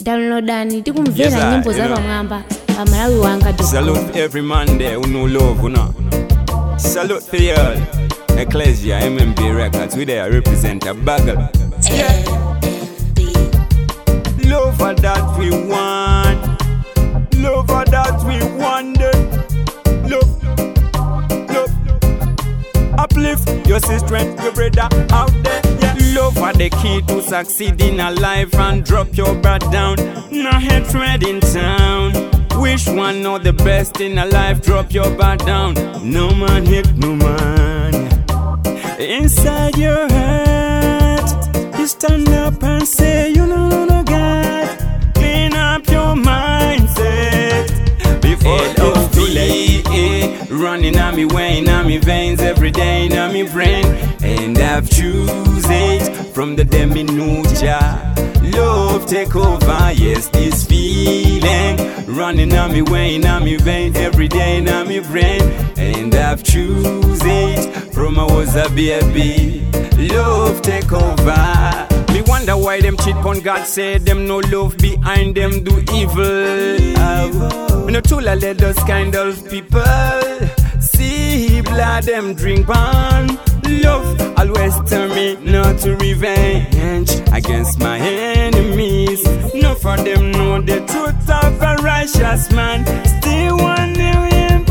Downloadani tikumvera nyimbo za Bamwamba Malawi wanga. Salute every man there who know love, Salute for y'all. Ecclesia, MMB Records, we there represent a bagel. Yeah. Love for that we want. Love for that we wanted. Love. Uplift your sister and your brother out there. Yeah. Love for the key to succeed in a life and drop your bad down. No hatred in town. Wish one know the best in a life, drop your bad down. No man hit no man. Inside your heart, you stand up and say, you know no God. Clean up your mindset before it's too late. Running on me way, on me veins every day, on me brain. And I've choose it from the day me know Jah. Love take over, yes, this feeling. Running on me way, on me vein every day, on me brain. And I've choose it from I was a baby. Love take over. Me wonder why them cheat on God, say them no love behind them do evil. Me no tool let those kind of people see blood them drink pan. Love always tell me not to revenge against my enemies. No for them know the truth of a righteous man. Still one million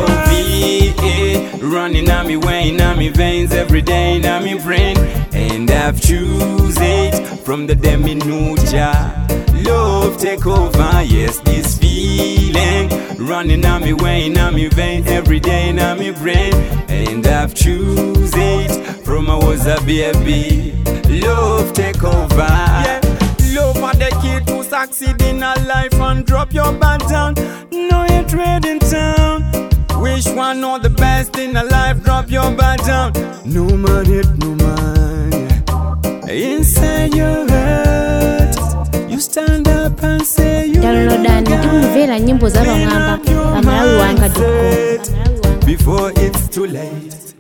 L-O-V-E. Running on me way, on me veins every day, on me brain. And I've choose it from the day me know Jah. Love take over, yes, this feeling. Running on me way, on me vein every day, on me brain. And I've choose it from I was a baby. Love take over. Yeah. Love for the kid to succeed in a life and drop your bad down. No hatred in town. Wish one know the best in a life, drop your bad down. No man hit no man. Inside your heart, you stand up and say you Downloadani tikumvera nyimbo za Bamwamba Malawi wanga. Before it's too late.